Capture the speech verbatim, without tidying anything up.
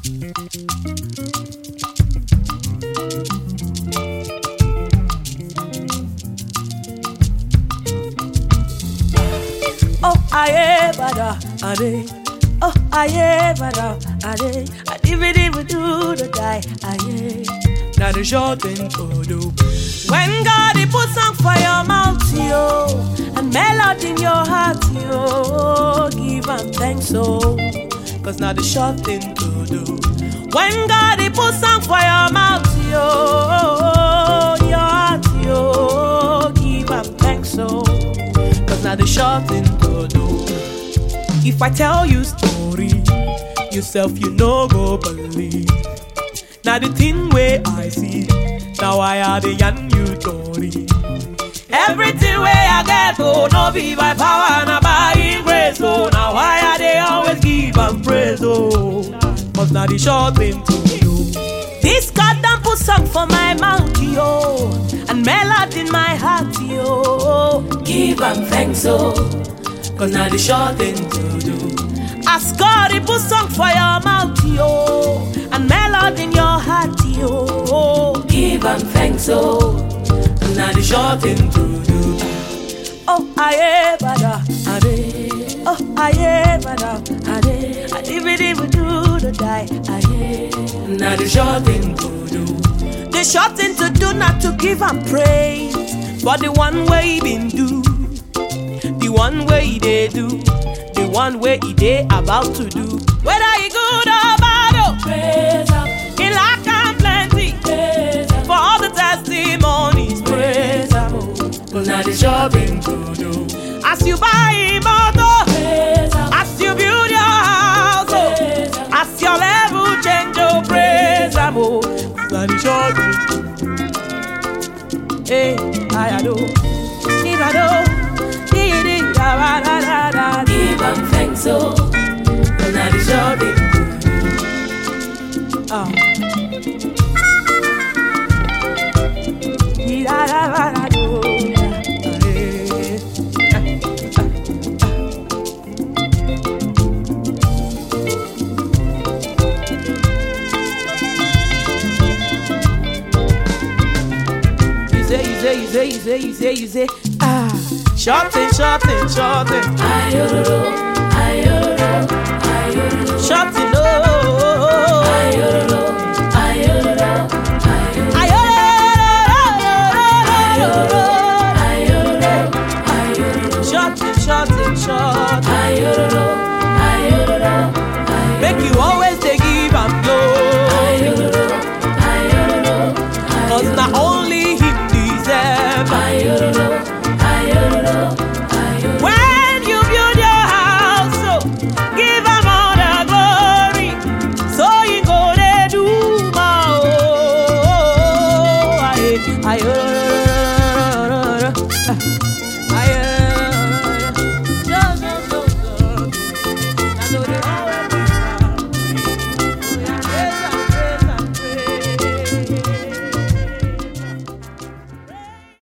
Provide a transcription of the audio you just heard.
Oh, aye, bada, ade. Oh, aye, bada, ade. I did it do the die, aye. Now the short thing to do. When God he put song for your mouth, yo, and melody in your heart, yo, give him thanks, so. Cause now the short thing to do. When God he put song for your mouth, yo, your heart, yo, give him thanks, so. Cause now the short thing to do. If I tell you story, yourself you no go believe. Now the thing where I see, now I are the young you story. Everything where I get, oh, no be by power, no by grace, oh. Now why are they always give and praise, oh? Cause now the short thing to do. This God done put song for my mouth, yo, and melody in my heart, yo. Give and thanks, oh. Cause now the short thing to do. Ask God he put song for your mouth, yo, and melody in your heart, yo. Give and thanks, oh. Cause now the short thing to do. Oh, aye, bada, ade. Oh, aye, bada, ade. I did it do the die, aye. Now the short thing to do. The short thing to do, not to give and praise for the one way he been do. The one way they do, the one way they about to do. Whether he good or bad, oh, praise him. He lack and plenty, praise him. For all the testimonies, praise him. Cause now the shopping to do. As you buy him auto, praise him. As you build your house, oh, as your level change, oh, praise him. Oh, now the shopping. Hey, I do, if I do. Give them thanks, so and I deserve it. Oh. You say, you say, you say, you say, you say, you say, ah. Shorting, shorting, shorting. Ayororo, ayororo, ayororo. Shorting, oh. Ayororo, ayororo, ayororo. Ayororo, ayororo. Shorting, shorting, shorting. Ayororo, ayororo. Make you always.